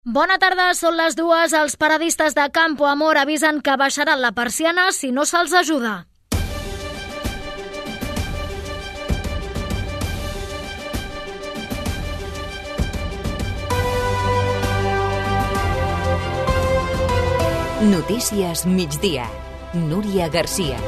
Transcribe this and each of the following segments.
Bona tarda, són les 2. Els paradistes de Campo Amor avisen que baixaran la persiana si no se'ls ajuda. Notícies migdia. Núria Garcia.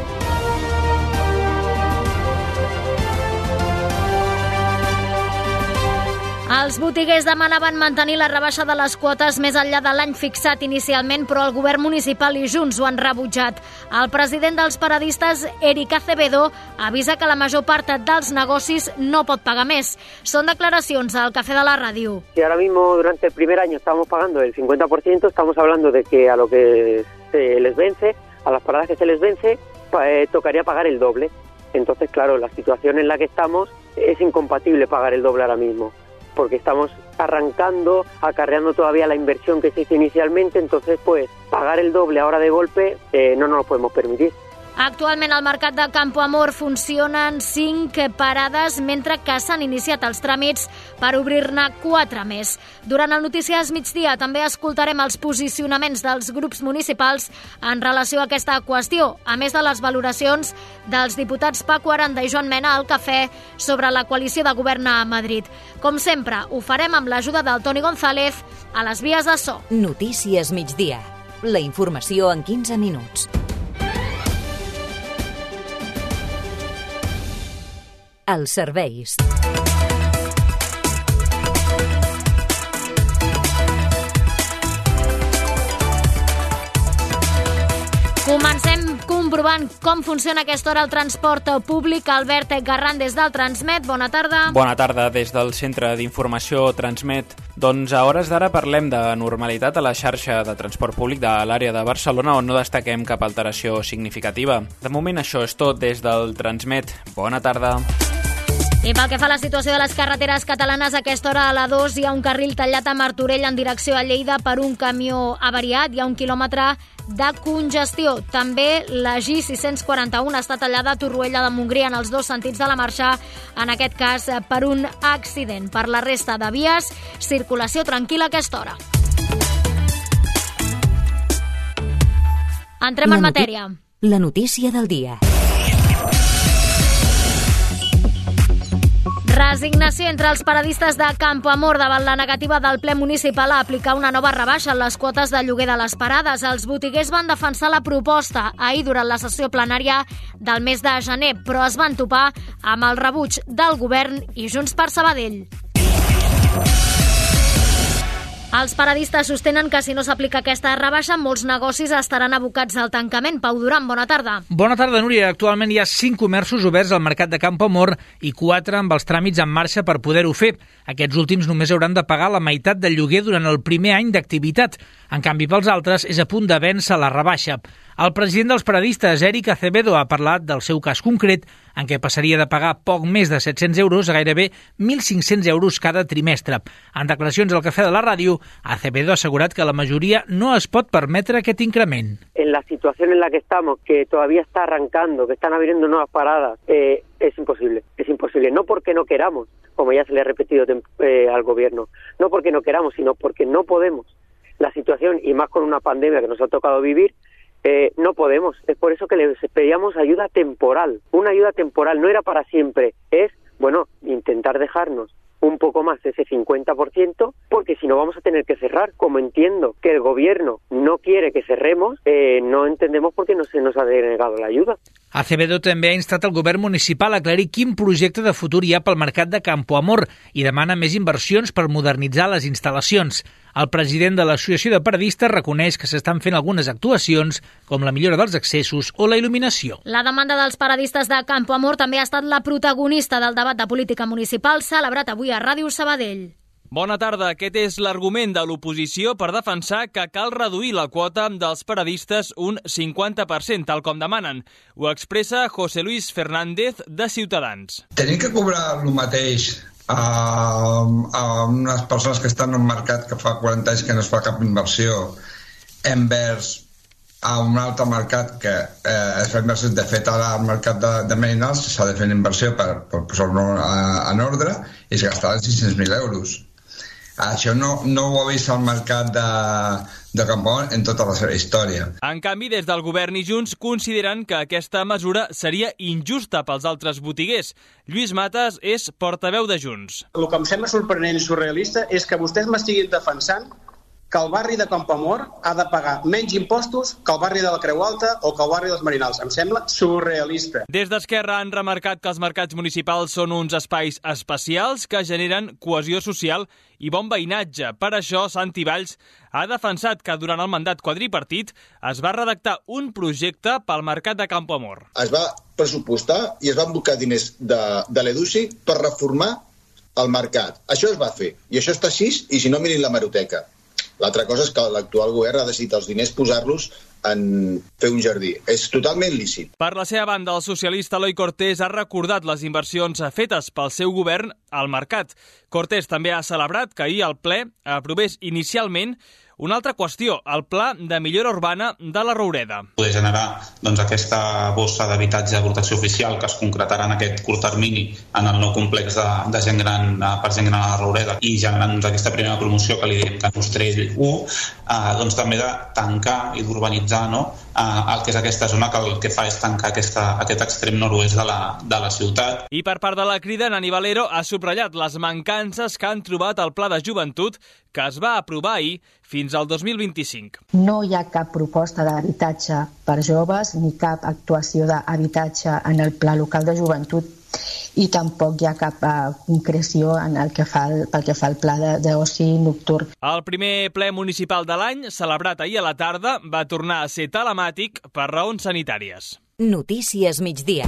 Els botiguers demanaven mantenir la rebaixa de les quotes més enllà de l'any fixat inicialment, però el govern municipal i Junts ho han rebutjat. El president dels paradistes, Eric Acevedo, avisa que la major part dels negocis no pot pagar més. Són declaracions al Café de la Ràdio. Si ahora mismo durante el primer año estábamos pagando el 50%, estamos hablando de que a lo que se les vence, a las paradas que se les vence, tocaría pagar el doble. Entonces, claro, la situación en la que estamos es incompatible pagar el doble ahora mismo, porque estamos arrancando, acarreando todavía la inversión que se hizo inicialmente, entonces pues pagar el doble ahora de golpe no nos lo podemos permitir. Actualment al mercat de Campo Amor funcionen 5 parades, mentre que s'han iniciat els tràmits per obrir-ne 4 més. Durant el Notícies Migdia també escoltarem els posicionaments dels grups municipals en relació a aquesta qüestió, a més de les valoracions dels diputats Paco Aranda i Joan Mena al Cafè sobre la coalició de govern a Madrid. Com sempre, ho farem amb l'ajuda del Toni González a les vies de so. Notícies Migdia. La informació en 15 minuts. Els serveis. Comencem comprovant com funciona a aquesta hora el transport públic. Albert Garran, des del Transmet, bona tarda. Bona tarda, des del Centre d'Informació Transmet. Doncs a hores d'ara parlem de normalitat a la xarxa de transport públic de l'àrea de Barcelona, on no destaquem cap alteració significativa. De moment això és tot des del Transmet. Bona tarda. I pel que fa a la situació de les carreteres catalanes, a aquesta hora a la 2 hi ha un carril tallat a Martorell en direcció a Lleida per un camió avariat. Hi ha 1 quilòmetre de congestió. També la G641 està tallada a Torroella de Montgrí en els 2 sentits de la marxa, en aquest cas per un accident. Per la resta de vies, circulació tranquil·la a aquesta hora. Entrem en matèria. La notícia del dia. Resignació entre els paradistes de Campo Amor davant la negativa del ple municipal a aplicar una nova rebaixa en les quotes de lloguer de les parades. Els botiguers van defensar la proposta ahir durant la sessió plenària del mes de gener, però es van topar amb el rebuig del govern i Junts per Sabadell. Els paradistes sostenen que si no s'aplica aquesta rebaixa, molts negocis estaran abocats al tancament. Pau Duran, bona tarda. Bona tarda, Núria. Actualment hi ha 5 comerços oberts al mercat de Campo Amor i 4 amb els tràmits en marxa per poder-ho fer. Aquests últims només hauran de pagar la meitat del lloguer durant el primer any d'activitat. En canvi, pels altres, és a punt de vèncer la rebaixa. El president dels paradistes, Eric Acevedo, ha parlat del seu cas concret, en què passaria de pagar poc més de 700 euros a gairebé 1.500 euros cada trimestre. En declaracions al Cafè de la Ràdio, Acevedo ha assegurat que la majoria no es pot permetre aquest increment. En la situación en la que estamos, que todavía está arrancando, que están abriendo nuevas paradas, es imposible. Es imposible, no porque no queramos, como ya se le ha repetido al gobierno, no porque no queramos, sino porque no podemos. La situación, y más con una pandemia que nos ha tocado vivir, no podemos. Es por eso que les pedíamos ayuda temporal. Una ayuda temporal no era para siempre. Es, intentar dejarnos un poco más de ese 50%, porque si no vamos a tener que cerrar. Como entiendo que el gobierno no quiere que cerremos, no entendemos por qué no se nos ha denegado la ayuda. Acevedo també ha instat el govern municipal a aclarir quin projecte de futur hi ha pel mercat de Campo Amor i demana més inversions per modernitzar les instal·lacions. El president de l'Associació de Paradistes reconeix que s'estan fent algunes actuacions, com la millora dels accessos o la il·luminació. La demanda dels paradistes de Campo Amor també ha estat la protagonista del debat de política municipal celebrat avui a Ràdio Sabadell. Bona tarda. Aquest és l'argument de l'oposició per defensar que cal reduir la quota dels paradistes un 50%, tal com demanen. Ho expressa José Luis Fernández, de Ciutadans. Tenim que cobrar el mateix a unes persones que estan en un mercat que fa 40 anys que no es fa cap inversió envers a un altre mercat que es fa inversió. De fet, ara al mercat de Meinals s'ha de fer una inversió per posar-lo en ordre i es gastaran 600.000 euros. Això no ho ha vist el mercat de Campoamor en tota la seva història. En canvi, des del govern i Junts consideren que aquesta mesura seria injusta pels altres botiguers. Lluís Matas és portaveu de Junts. El que em sembla sorprenent i surrealista és que vostès m'estiguin defensant que el barri de Campoamor ha de pagar menys impostos que el barri de la Creu Alta o que el barri dels Merinals. Em sembla surrealista. Des d'Esquerra han remarcat que els mercats municipals són uns espais especials que generen cohesió social i bon veïnatge. Per això, Santi Valls ha defensat que durant el mandat quadripartit es va redactar un projecte pel mercat de Campoamor. Es va pressupostar i es van buscar diners de l'EDUSI per reformar el mercat. Això es va fer, i això està així, i si no, mirin l'hemeroteca. L'altra cosa és que l'actual govern ha decidit els diners posar-los en fer un jardí. És totalment lícit. Per la seva banda, el socialista Eloi Cortés ha recordat les inversions fetes pel seu govern al mercat. Cortés també ha celebrat que ahir el ple aprovés inicialment una altra qüestió, el Pla de Millora Urbana de la Roureda. Poder generar aquesta bossa d'habitatge de protecció oficial que es concretarà en aquest curt termini en el nou complex de gent gran per gent gran a la Roureda i generant aquesta primera promoció que li diem que Nostrell 1, també de tancar i d'urbanitzar el que és aquesta zona que el que fa és tancar aquest extrem nord-oest de la ciutat. I per part de la Crida, Nani Valero ha subratllat les mancances que han trobat el Pla de Joventut que es va aprovar ahir fins al 2025. No hi ha cap proposta d'habitatge per joves ni cap actuació d'habitatge en el Pla Local de Joventut i tampoc hi ha cap concreció en pel que fa al pla d'oci nocturn. El primer ple municipal de l'any, celebrat ahir a la tarda, va tornar a ser telemàtic per raons sanitàries. Notícies migdia.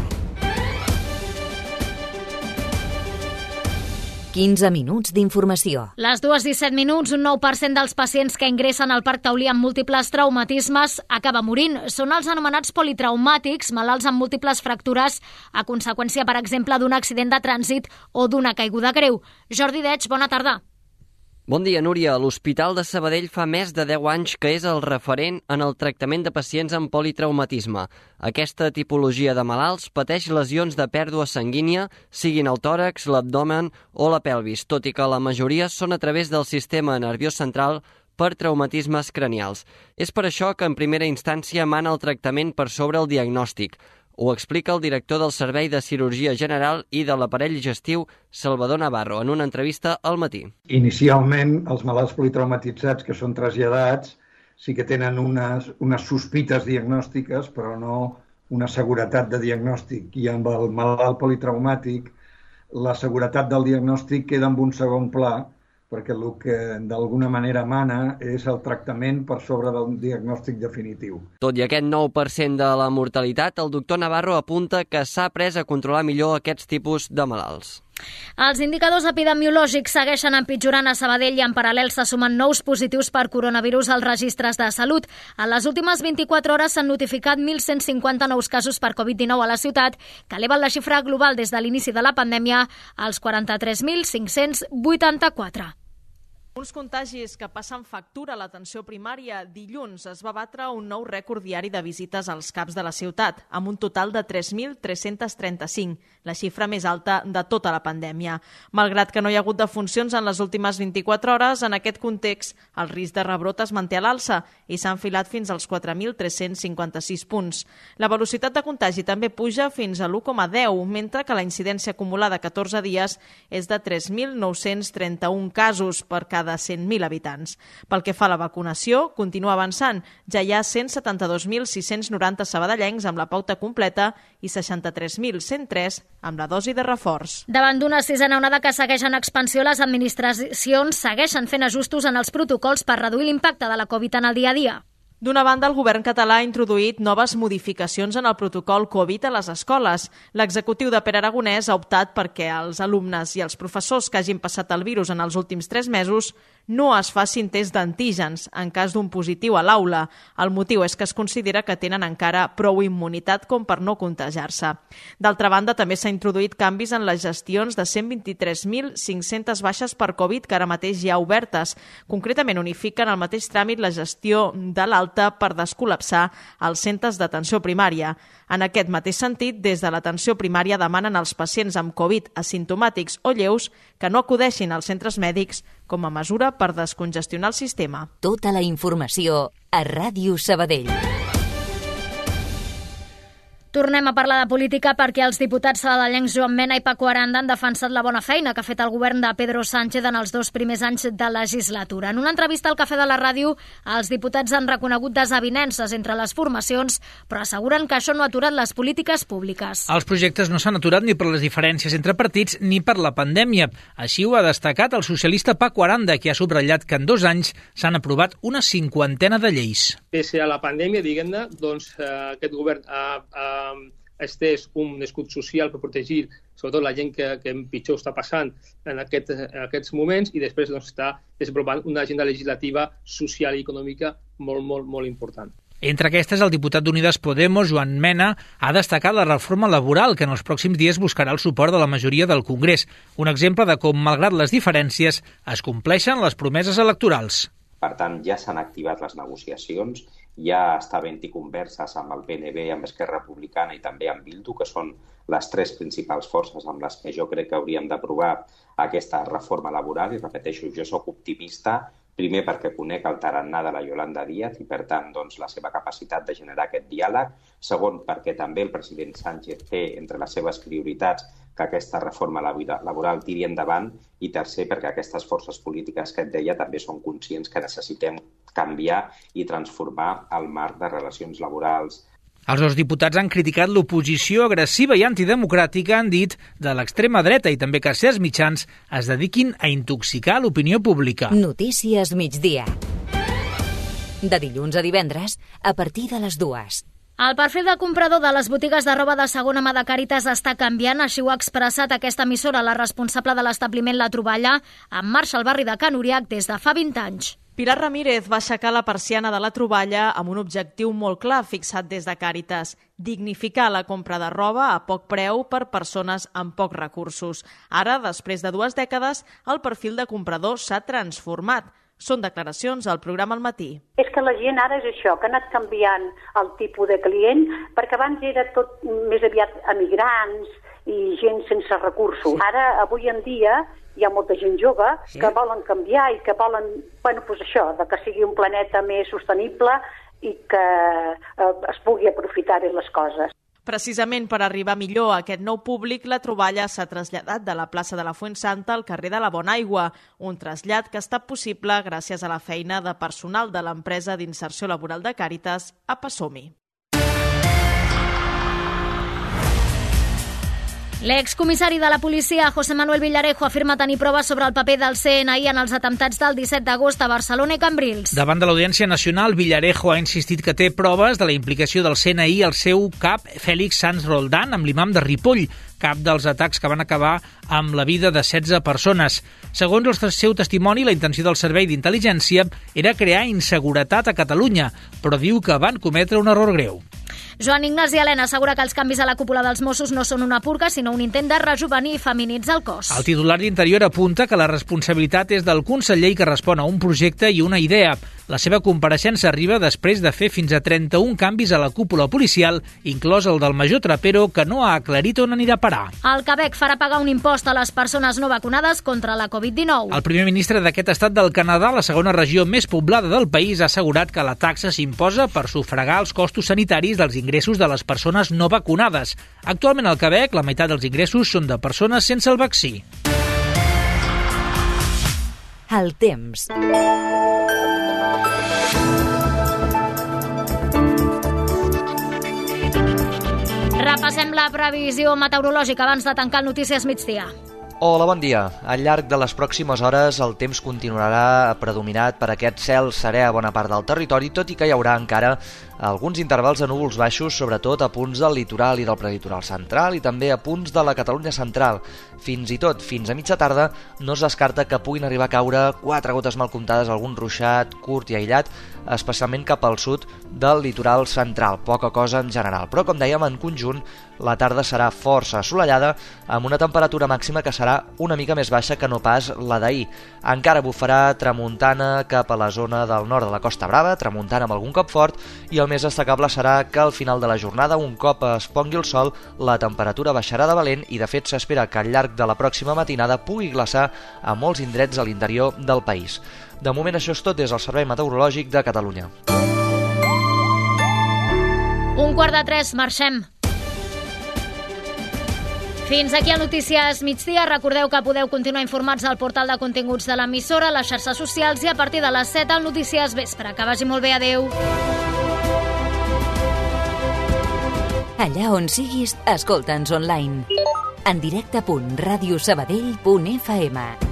15 minuts d'informació. Les 2:17, un 9% dels pacients que ingressen al Parc Taulí amb múltiples traumatismes acaba morint. Són els anomenats politraumàtics, malalts amb múltiples fractures a conseqüència, per exemple, d'un accident de trànsit o d'una caiguda greu. Jordi Deig, bona tarda. Bon dia, Núria. L'Hospital de Sabadell fa més de 10 anys que és el referent en el tractament de pacients amb politraumatisme. Aquesta tipologia de malalts pateix lesions de pèrdua sanguínia, siguin el tòrax, l'abdomen o la pelvis, tot i que la majoria són a través del sistema nerviós central per traumatismes cranials. És per això que en primera instància mana el tractament per sobre el diagnòstic. Ho explica el director del Servei de Cirurgia General i de l'Aparell Digestiu, Salvador Navarro, en una entrevista al Matí. Inicialment, els malalts politraumatitzats que són traslladats sí que tenen unes sospites diagnòstiques, però no una seguretat de diagnòstic. I amb el malalt politraumàtic, la seguretat del diagnòstic queda en un segon pla, perquè el que d'alguna manera mana és el tractament per sobre del diagnòstic definitiu. Tot i aquest 9% de la mortalitat, el doctor Navarro apunta que s'ha après a controlar millor aquests tipus de malalts. Els indicadors epidemiològics segueixen empitjorant a Sabadell i en paral·lel se sumen nous positius per coronavirus als registres de salut. En les últimes 24 hores s'han notificat 1.150 nous casos per Covid-19 a la ciutat, que eleven la xifra global des de l'inici de la pandèmia als 43.584. Uns contagis que passen factura a l'atenció primària. Dilluns es va batre un nou rècord diari de visites als CAPs de la ciutat, amb un total de 3.335, la xifra més alta de tota la pandèmia. Malgrat que no hi ha hagut defuncions en les últimes 24 hores, en aquest context el risc de rebrot es manté a l'alça i s'ha enfilat fins als 4.356 punts. La velocitat de contagi també puja fins a l'1,10, mentre que la incidència acumulada a 14 dies és de 3.931 casos per cada 100.000 habitants. Pel que fa a la vacunació, continua avançant. Ja hi ha 172.690 sabadellencs amb la pauta completa i 63.103 amb la dosi de reforç. Davant d'una sisena onada que segueix en expansió, les administracions segueixen fent ajustos en els protocols per reduir l'impacte de la Covid en el dia a dia. D'una banda, el govern català ha introduït noves modificacions en el protocol Covid a les escoles. L'executiu de Pere Aragonès ha optat perquè els alumnes i els professors que hagin passat el virus en els últims 3 mesos no es facin test d'antígens en cas d'un positiu a l'aula. El motiu és que es considera que tenen encara prou immunitat com per no contagiar-se. D'altra banda, també s'ha introduït canvis en les gestions de 123.500 baixes per Covid que ara mateix hi ha obertes. Concretament, unifiquen al mateix tràmit la gestió de l'alta per descol·lapsar els centres d'atenció primària. En aquest mateix sentit, des de l'atenció primària demanen als pacients amb Covid asimptomàtics o lleus que no acudeixin als centres mèdics com a mesura per descongestionar el sistema. Tota la informació a Ràdio Sabadell. Tornem a parlar de política perquè els diputats sabadellencs Joan Mena i Paco Aranda han defensat la bona feina que ha fet el govern de Pedro Sánchez en els 2 primers anys de legislatura. En una entrevista al Cafè de la Ràdio, els diputats han reconegut desavinences entre les formacions, però asseguren que això no ha aturat les polítiques públiques. Els projectes no s'han aturat ni per les diferències entre partits ni per la pandèmia. Així ho ha destacat el socialista Paco Aranda, que ha subratllat que en 2 anys s'han aprovat una 50ena de lleis. Pese a la pandèmia, diguem-ne, doncs aquest govern ha estès un escut social per protegir sobretot la gent que pitjor està passant en aquests moments i després doncs, està desenvolupant una agenda legislativa social i econòmica molt important. Entre aquestes, el diputat d'Unides Podemos, Joan Mena, ha destacat la reforma laboral que en els pròxims dies buscarà el suport de la majoria del Congrés. Un exemple de com, malgrat les diferències, es compleixen les promeses electorals. Per tant, ja s'han activat les negociacions, ja està havent-hi converses amb el PNB, amb Esquerra Republicana i també amb Bildu, que són les 3 principals forces amb les que jo crec que hauríem d'aprovar aquesta reforma laboral. I repeteixo, jo sóc optimista, primer perquè conec el tarannà de la Yolanda Díaz i, per tant, doncs, la seva capacitat de generar aquest diàleg. Segon, perquè també el president Sánchez té entre les seves prioritats que aquesta reforma laboral tiri endavant. I tercer, perquè aquestes forces polítiques que et deia també són conscients que necessitem canviar i transformar el marc de relacions laborals. Els 2 diputats han criticat l'oposició agressiva i antidemocràtica, han dit, de l'extrema dreta i també que certs mitjans es dediquin a intoxicar l'opinió pública. Notícies migdia. De dilluns a divendres, a partir de les 2. El perfil de comprador de les botigues de roba de segona mà de Càritas està canviant, així ho ha expressat aquesta emissora, la responsable de l'establiment La Troballa, en marxa al barri de Can Uriac des de fa 20 anys. Pilar Ramírez va aixecar la persiana de La Troballa amb un objectiu molt clar fixat des de Càritas: dignificar la compra de roba a poc preu per persones amb pocs recursos. Ara, després de 2 dècades, el perfil de comprador s'ha transformat. Són declaracions al programa Al Matí. És que la gent ara és això, que ha anat canviant el tipus de client, perquè abans era tot més aviat emigrants i gent sense recursos. Ara, avui en dia, hi ha molta gent jove que volen canviar i que volen, això, que sigui un planeta més sostenible i que es pugui aprofitar de les coses. Precisament per arribar millor a aquest nou públic, La Troballa s'ha traslladat de la plaça de la Fuensanta al carrer de la Bonaigua, un trasllat que ha estat possible gràcies a la feina de personal de l'empresa d'inserció laboral de Càritas, APASOMI. L'excomissari de la policia, José Manuel Villarejo, afirma tenir proves sobre el paper del CNI en els atemptats del 17 d'agost a Barcelona i Cambrils. Davant de l'Audiència Nacional, Villarejo ha insistit que té proves de la implicació del CNI al seu cap, Félix Sanz Roldán, amb l'imam de Ripoll, cap dels atacs que van acabar amb la vida de 16 persones. Segons el seu testimoni, la intenció del servei d'intel·ligència era crear inseguretat a Catalunya, però diu que van cometre un error greu. Joan Ignasi Elena assegura que els canvis a la cúpula dels Mossos no són una purga, sinó un intent de rejovenir i feminitzar el cos. El titular d'Interior apunta que la responsabilitat és del conseller i que respon a un projecte i una idea. La seva compareixença arriba després de fer fins a 31 canvis a la cúpula policial, inclòs el del major Trapero, que no ha aclarit on anirà a parar. El Quebec farà pagar un impost a les persones no vacunades contra la Covid-19. El primer ministre d'aquest estat del Canadà, la segona regió més poblada del país, ha assegurat que la taxa s'imposa per sufragar els costos sanitaris dels ingressos de les persones no vacunades. Actualment al Quebec, la meitat dels ingressos són de persones sense el vaccí. El temps. Repassem la previsió meteorològica abans de tancar el Notícies Migdia. Hola, bon dia. Al llarg de les pròximes hores el temps continuarà predominat per aquest cel serè a bona part del territori, tot i que hi haurà encara alguns intervals de núvols baixos, sobretot a punts del litoral i del prelitoral central i també a punts de la Catalunya central. Fins i tot fins a mitja tarda no es descarta que puguin arribar a caure 4 gotes mal comptades, algun ruixat curt i aïllat, especialment cap al sud del litoral central. Poca cosa en general, però com dèiem, en conjunt la tarda serà força assolellada amb una temperatura màxima que serà una mica més baixa que no pas la d'ahir. Encara bufarà tramuntana cap a la zona del nord de la Costa Brava, tramuntana amb algun cop fort, i el més destacable serà que al final de la jornada, un cop es pongui el sol, la temperatura baixarà de valent i de fet s'espera que al llarg llarg de la pròxima matinada pugui glaçar a molts indrets a l'interior del país. De moment això és tot des del Servei Meteorològic de Catalunya. 2:45, marxem. Fins aquí el Notícies Migdia. Recordeu que podeu continuar informats al portal de continguts de l'emissora, a les xarxes socials i a partir de les 7 al Notícies Vespre. Que vagi molt bé, adeu. Allà on siguis, escolta'ns online. En directe.radiosabadell.fm